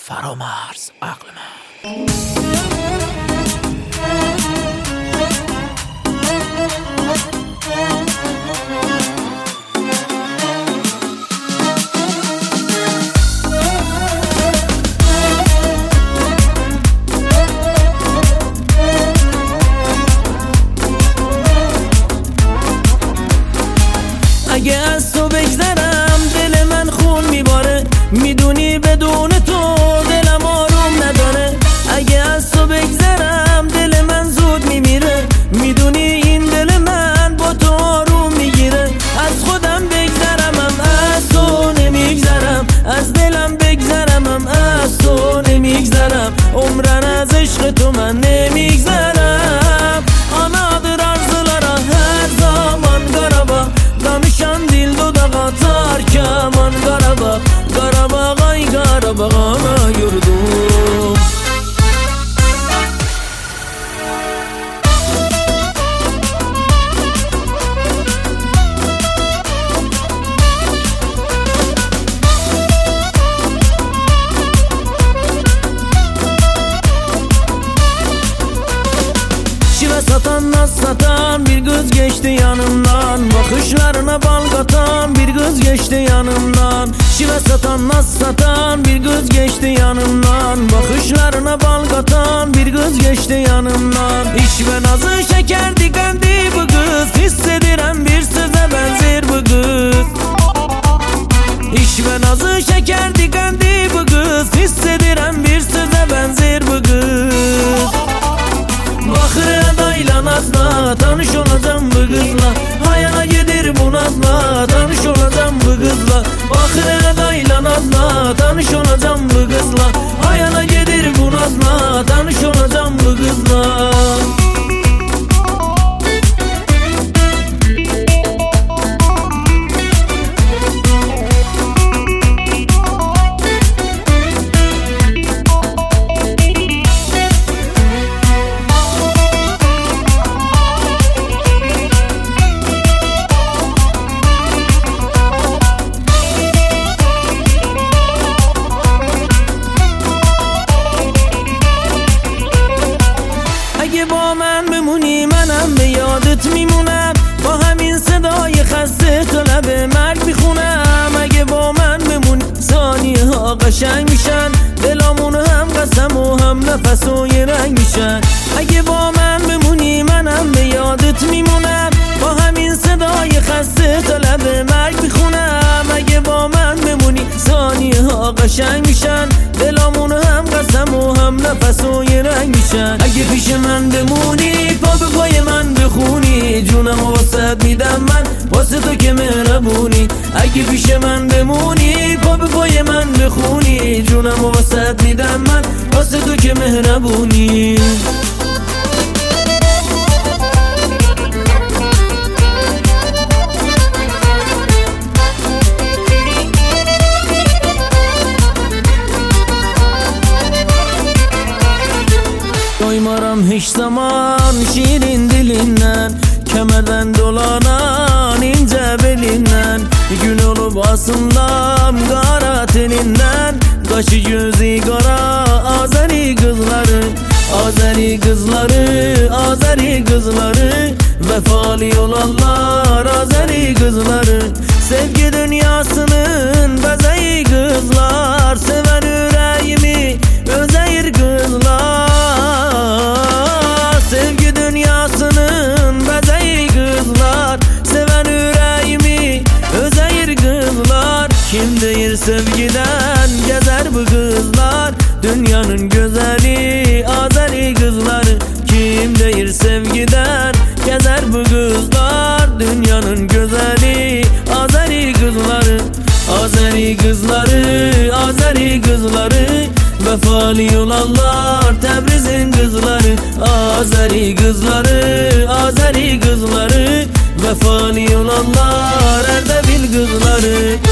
فرامرز عقل من. اگه از تو بگذرم دل من خون میباره، میدونی بدون تو دلم آروم نداره. اگه از تو بگذرم دل من زود میمیره، میدونی این دل من با تو آروم میگیره. از خودم بگذرم از تو نمیگذرم، از دلم بگذرم از تو نمیگذرم. عمرن از عشق تو من نمیگذرم. Anadır arzulara her zaman Qarabağ, danışan dil dodağa tarkaman Qarabağ. Qarabağ ay Qarabağ ana yurdum. Şive satan naz satan bir kız geçti yanımdan, bakışlarına bal katan bir kız geçti yanımdan. Şive satan naz satan bir kız geçti yanımdan, bakışlarına bal katan bir kız geçti yanımdan. İş ve nazı şeker dikendi bu kız, hissediren bir söze benzer bu kız. İş ve nazı şeker dikendi bu kız, hissediren bir söze benzer bu kız. Bakır adayla nazla tanış olacağım bu kızla, hayana gelir bu nazla tanış olacağım bu kızla. Bakır adayla nazla tanış olacağım bu kızla, hayana gelir bu nazla tanış olacağım bu kızla. اگه با من بمونی منم به یادت میمونم، با همین صدای خسته تو لب مرگ میخونم. اگه با من بمونی ثانیه ها قشنگ میشن، دلامون هم قسم و هم نفس و یه رنگ میشن. اگه با من بمونی منم به یادت میمونم، با همین صدای خسته تو لب مرگ میخونم. اگه با من بمونی ثانیه ها قشنگ میشن، دلامون هم قسم و هم نفس و یه رنگ میشن. اگه پیش من بمونی پا به پای من بخونی، جونم واسط میدم من واسه تو که مهربونی. اگه پیش من بمونی پا به پای من بخونی، جونم واسط میدم من واسه تو که مهربونی. Doymaram hiç zaman şirin dilinden, kemerden dolanan ince belinden. Gün olup asından kara teninden, kaşı gözü kara Azeri kızları. Azeri kızları, Azeri kızları, vefalı olanlar Azeri kızları. Sevgi dünyasının bezeyi kızlar, sever yüreğimi özeyir kızlar. Sevgi dünyasının bezeyi kızlar, seven yüreğimi özeyir kızlar. Kim değil sevgiden gezer bu kızlar, dünyanın güzeli Azeri kızları. Kim değil sevgiden gezer bu kızlar, dünyanın güzeli Azeri kızları. Azeri kızları, Azeri kızları, vefalı olanlar Tebriz'in kızları. Azeri kızları, Azeri kızları, vefalı olanlar Erdebil kızları.